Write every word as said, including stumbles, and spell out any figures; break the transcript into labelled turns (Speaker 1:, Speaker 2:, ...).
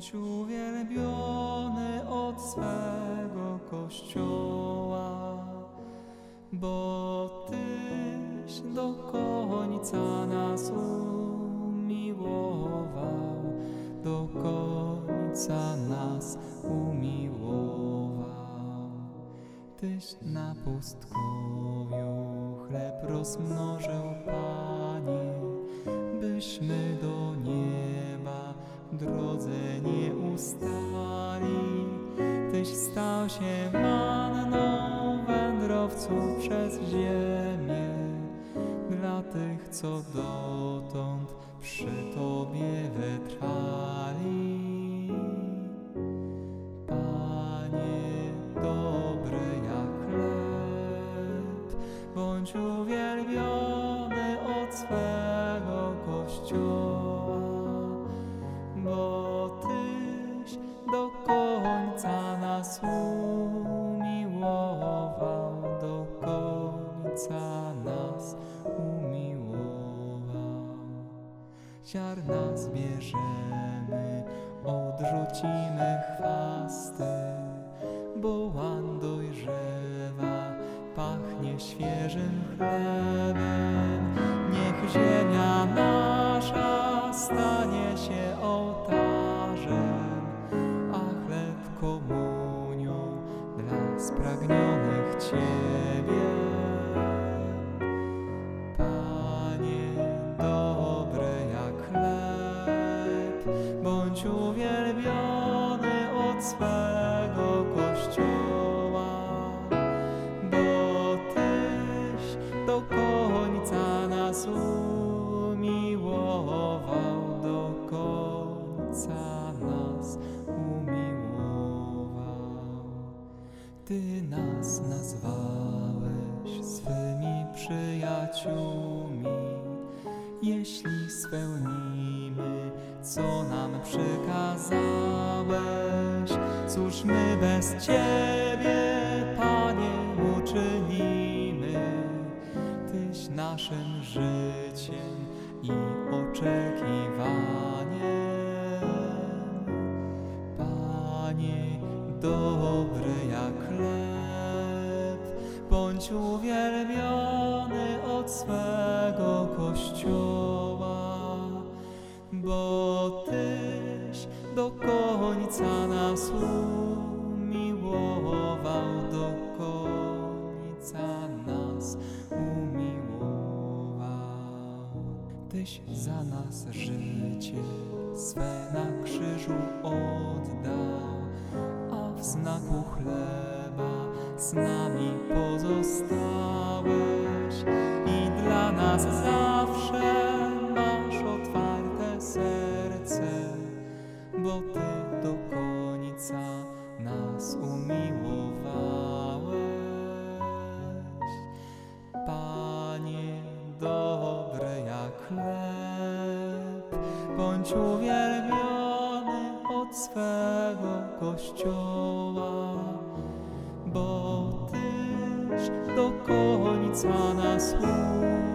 Speaker 1: Bądź uwielbiony od swego Kościoła, bo Tyś do końca nas umiłował, do końca nas umiłował. Tyś na pustkowiu chleb rozmnożył, Panie, byśmy do nieba w drodze nie ustali. Tyś stał się manną wędrowców przez ziemię, dla tych, co dotąd przy Tobie wytrwali. Panie, dobry jak chleb, bądź uwielbiony od swego Kościoła, bo Tyś do końca nas umiłował, do końca nas umiłował. Ziarna zbierzemy, odrzucimy chwasty, bo łan dojrzewa, pachnie świeżym chlebem. Niech ziemia nasza stanie się ołtarzem, a chleb komunią dla spragnionych Ciebie. Panie, dobry jak chleb, bądź uwielbiony od swego Kościoła, bo Tyś do końca nas umiłował, do końca nas umiłował. Ty nas nazwałeś swymi przyjaciółmi, jeśli spełnimy, co nam przykazałeś. Cóż my bez Ciebie, Panie, uczynimy? Tyś naszym życiem i oczekiwaniem. Panie, dobry jak chleb, bądź uwielbiony od swego Kościoła, bo Tyś do końca nas umiłował, do końca nas umiłował. Tyś za nas życie swe na krzyżu oddał, a w znaku chleba z nami pozostałeś i dla nas zawsze masz otwarte serce, bo Ty do końca nas umiłowałeś. Panie, dobry jak chleb, bądź uwielbiony od swego Kościoła, bo Tyś do końca nas umiłowałeś.